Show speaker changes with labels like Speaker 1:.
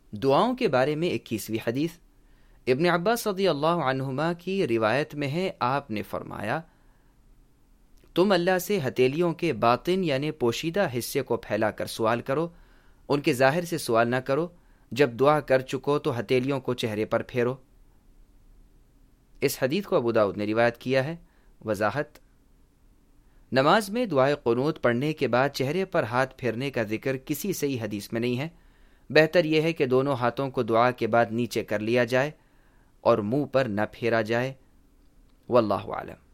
Speaker 1: दुआओं के बारे में 21वीं हदीस। इब्न अब्बास रज़ियल्लाहु अन्हुमा की रिवायत में है, आपने फरमाया, तुम अल्लाह से हथेलियों के बातिन यानी पोशीदा हिस्से को फैलाकर सवाल करो, उनके जाहिर से सवाल न करो। जब दुआ कर चुको तो हथेलियों को चेहरे पर फेरो। इस हदीस को अबू दाऊद ने रिवायत किया है। वजाहत: नमाज में दुआए क़ुनूत पढ़ने के बाद चेहरे पर हाथ फेरने का जिक्र किसी सही हदीस में नहीं है। बेहतर यह है कि दोनों हाथों को दुआ के बाद नीचे कर लिया जाए और मुंह पर न फेरा जाए। वल्लाहु आलम।